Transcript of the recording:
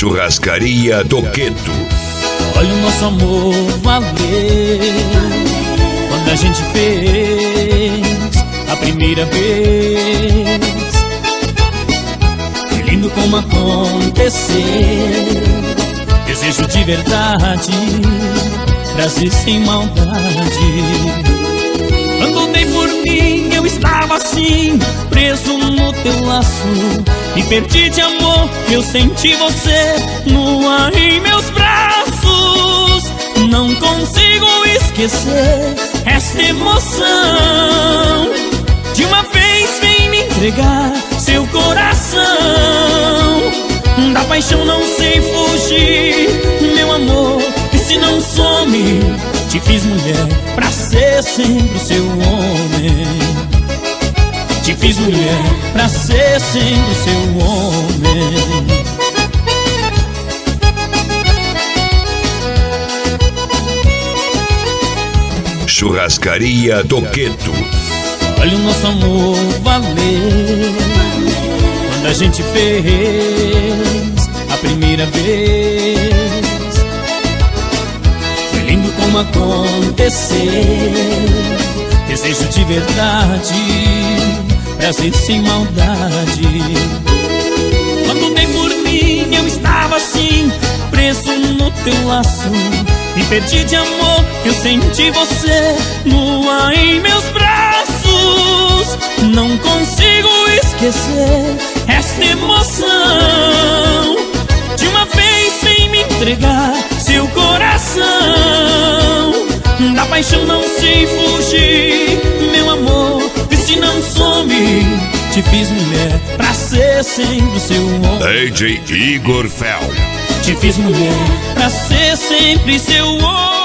Churrascaria Toqueto. Olha o nosso amor valer quando a gente fez a primeira vez. Que lindo como aconteceu, desejo de verdade, prazer sem maldade. Quando dei por mim, eu estava assim, preso no teu laço, e perdi de amor, eu senti você nua em meus braços. Não consigo esquecer esta emoção. De uma vez vem me entregar seu coração. Da paixão não sei fugir, meu amor, e se não some, te fiz mulher pra ser sempre o seu homem. Te fiz mulher pra ser sempre o seu homem. Churrascaria Toqueto. Olha o nosso amor valer quando a gente fez a primeira vez. Foi lindo como aconteceu, desejo de verdade, prazer sem maldade. Quando dei por mim, eu estava assim, preso no teu laço, e perdi de amor, eu senti você nua em meus braços. Não consigo esquecer esta emoção. De uma vez vem me entregar seu coração. Da paixão não sei fugir, meu amor, e se não some, te fiz mulher pra ser sempre o seu homem. DJ Igor Fel. Te fiz mulher pra ser sempre seu homem.